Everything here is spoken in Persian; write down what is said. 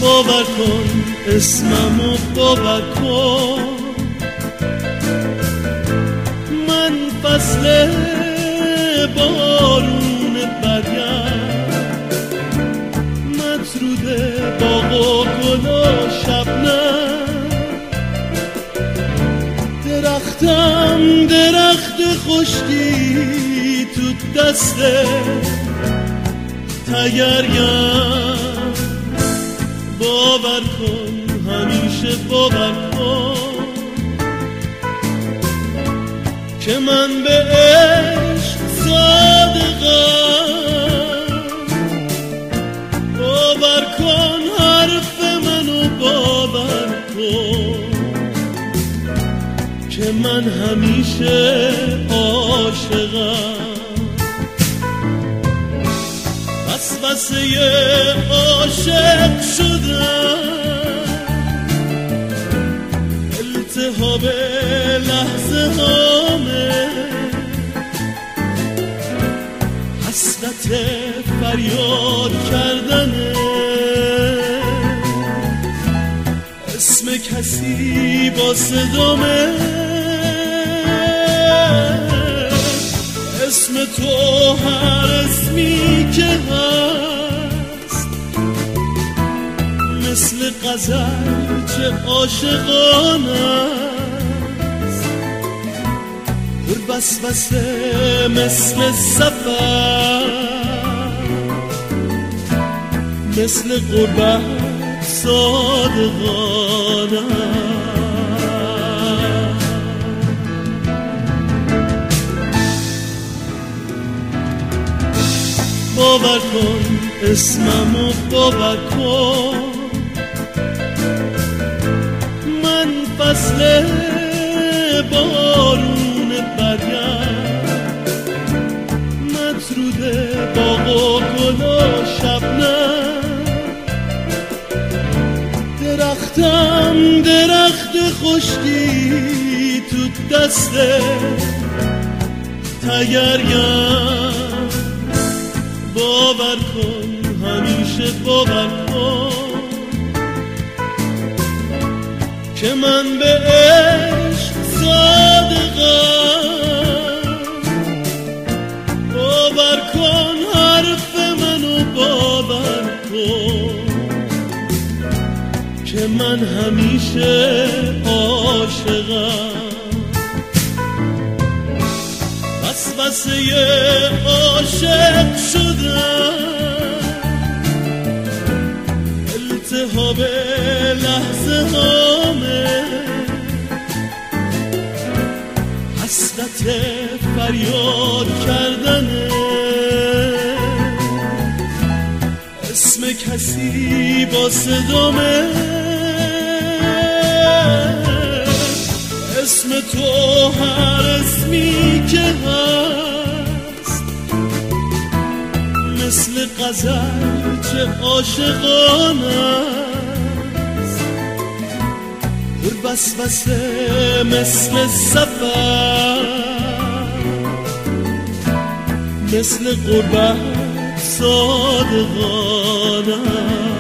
باور کن اسممو باور کن، من فصل بارون برگم، مطرود باغ و گل و شبنم، درختم درخت خشکی تو دست تگریم، باور کن همیشه باور کن که من به عشق صادقم، باور کن حرف منو باور کن که من همیشه عاشقم. وسوسه عاشق شدم، التهاب لحظه هامه، حسرت فریاد کردنه، اسم کسی با صدامه، اسم تو هر اسمی که هست، مثل غزل چه عاشقانه است، پر وسوسه مثل سفر، مثل غربت صادقانه. باور کن اسممو باور کن، من فصل بارون برگم، مطرود باغ و گل و شبنم، درختم درخت خشکی تو دست تگریم، باور کن همیشه باور کن که من به عشق صادقم، باور کن حرف منو باور کن که من همیشه عاشقم. وسوسه عاشق شدم، التهاب لحظه هامه، حسرت فریاد کردنه، اسم کسی با صدامه، اسم تو هر اسمی که هست، مثل غزل چه عاشقانه است، پر وسوسه مثل سفر، مثل غربت صادقانه.